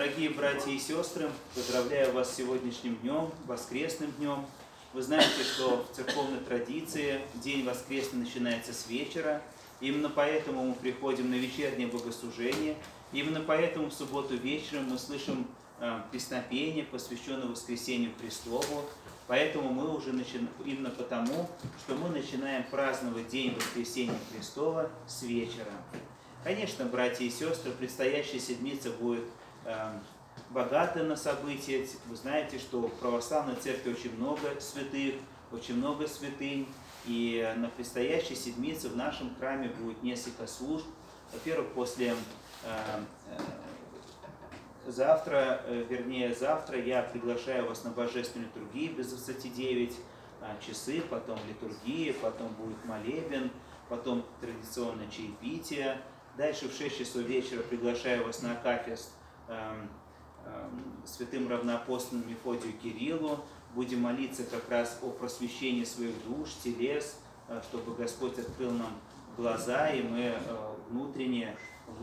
Дорогие братья и сестры, поздравляю вас с сегодняшним днем, воскресным днем. Вы знаете, что в церковной традиции день воскресный начинается с вечера. Именно поэтому мы приходим на вечернее богослужение. Именно поэтому в субботу вечером мы слышим песнопение, посвященное воскресению Христову. Поэтому мы уже именно потому, что мы начинаем праздновать день воскресения Христова с вечера. Конечно, братья и сестры, предстоящая седмица будет богата на события. Вы знаете, что в православной церкви очень много святых, очень много святынь. И на предстоящей седмице в нашем храме будет несколько служб. Во-первых, завтра я приглашаю вас на божественную литургию без 29 часы, потом литургия, потом будет молебен, потом традиционное чаепитие. Дальше в 6 часов вечера приглашаю вас на акафист святым равноапостольным Мефодию Кириллу. Будем молиться как раз о просвещении своих душ, телес, чтобы Господь открыл нам глаза, и мы внутренне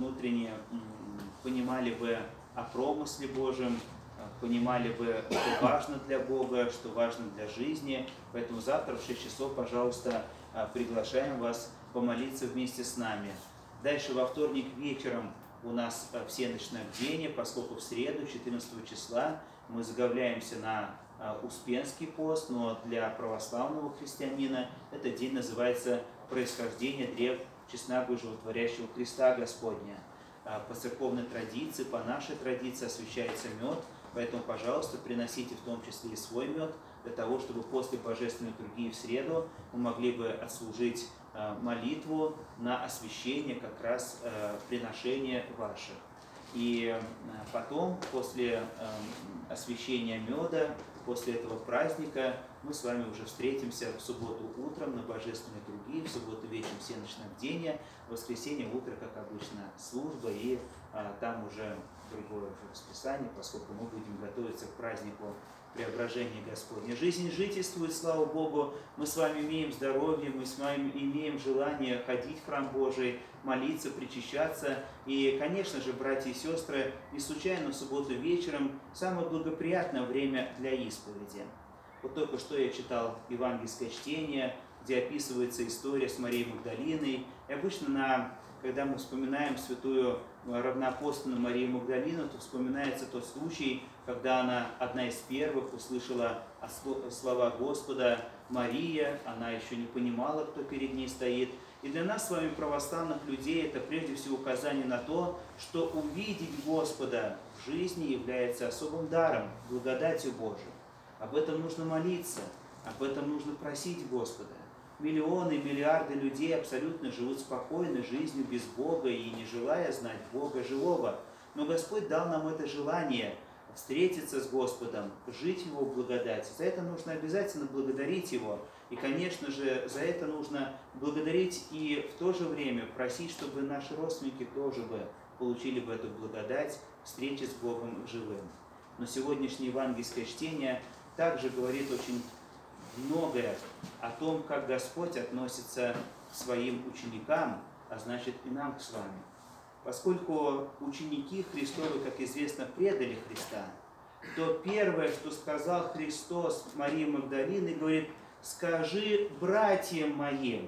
понимали бы о промысле Божьем, понимали бы, что важно для Бога, что важно для жизни. Поэтому завтра в 6 часов, пожалуйста, приглашаем вас помолиться вместе с нами. Дальше во вторник вечером у нас всеночное бдение, поскольку в среду, 14 числа, мы заговляемся на Успенский пост, но для православного христианина этот день называется «Происхождение древ честного животворящего креста Господня». По церковной традиции, по нашей традиции освящается мед, поэтому, пожалуйста, приносите в том числе и свой мед, для того, чтобы после божественной литургии в среду мы могли бы отслужить молитву на освящение как раз приношения ваших. И потом, после освящения меда, после этого праздника, мы с вами уже встретимся в субботу утром на божественной литургии, в субботу вечером всеночное бдение, в воскресенье утро, как обычно, служба, и там уже другое расписание, поскольку мы будем готовиться к празднику Преображения Господня. Жизнь жительствует, слава Богу, мы с вами имеем здоровье, мы с вами имеем желание ходить в храм Божий, молиться, причащаться. И, конечно же, братья и сестры, не случайно в субботу вечером самое благоприятное время для исповеди. Вот только что я читал евангельское чтение, где описывается история с Марией Магдалиной. И обычно, когда мы вспоминаем святую равноапостольную Марию Магдалину, то вспоминается тот случай, когда она одна из первых услышала слова Господа «Мария», она еще не понимала, кто перед ней стоит. И для нас с вами, православных людей, это прежде всего указание на то, что увидеть Господа в жизни является особым даром, благодатью Божией. Об этом нужно молиться, об этом нужно просить Господа. Миллионы, миллиарды людей абсолютно живут спокойной жизнью без Бога и не желая знать Бога живого. Но Господь дал нам это желание встретиться с Господом, жить в Его благодати. За это нужно обязательно благодарить Его. И, конечно же, за это нужно благодарить и в то же время просить, чтобы наши родственники тоже получили бы эту благодать встречи с Богом живым. Но сегодняшнее евангельское чтение также говорит очень многое о том, как Господь относится к своим ученикам, а значит и нам с вами. Поскольку ученики Христовы, как известно, предали Христа, то первое, что сказал Христос Марии Магдалине, говорит: «Скажи братьям моим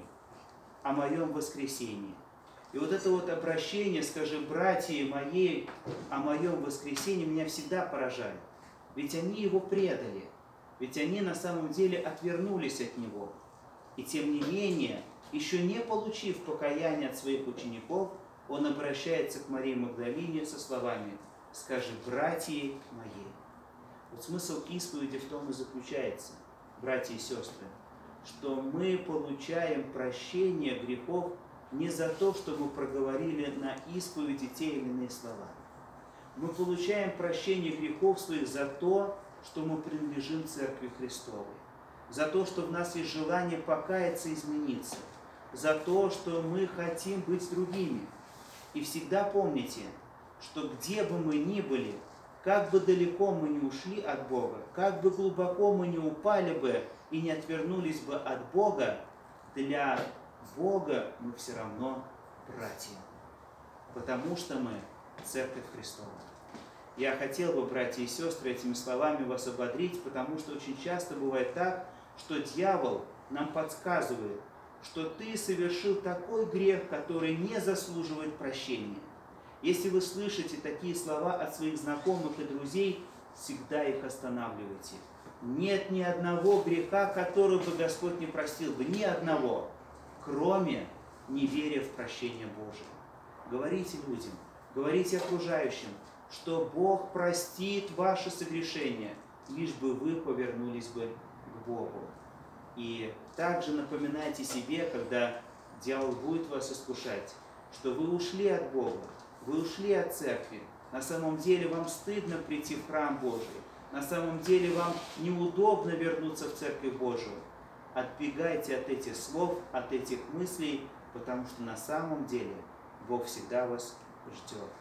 о моем воскресении». И вот это вот обращение «Скажи братьям моим о моем воскресении» меня всегда поражает. Ведь они его предали. Ведь они на самом деле отвернулись от него. И тем не менее, еще не получив покаяния от своих учеников, он обращается к Марии Магдалине со словами: «Скажи, братья мои». Вот смысл исповеди в том и заключается, братья и сестры, что мы получаем прощение грехов не за то, что мы проговорили на исповеди те или иные слова. Мы получаем прощение грехов своих за то, что мы принадлежим Церкви Христовой, за то, что в нас есть желание покаяться и измениться, за то, что мы хотим быть с другими. И всегда помните, что где бы мы ни были, как бы далеко мы ни ушли от Бога, как бы глубоко мы ни упали бы и не отвернулись бы от Бога, для Бога мы все равно братья, потому что мы Церковь Христова. Я хотел бы, братья и сестры, этими словами вас ободрить, потому что очень часто бывает так, что дьявол нам подсказывает, что ты совершил такой грех, который не заслуживает прощения. Если вы слышите такие слова от своих знакомых и друзей, всегда их останавливайте. Нет ни одного греха, который бы Господь не простил бы, ни одного, кроме неверия в прощение Божие. Говорите людям, говорите окружающим, что Бог простит ваши согрешения, лишь бы вы повернулись бы к Богу. И также напоминайте себе, когда дьявол будет вас искушать, что вы ушли от Бога, вы ушли от церкви. На самом деле вам стыдно прийти в храм Божий. На самом деле вам неудобно вернуться в Церковь Божию. Отбегайте от этих слов, от этих мыслей, потому что на самом деле Бог всегда вас ждет.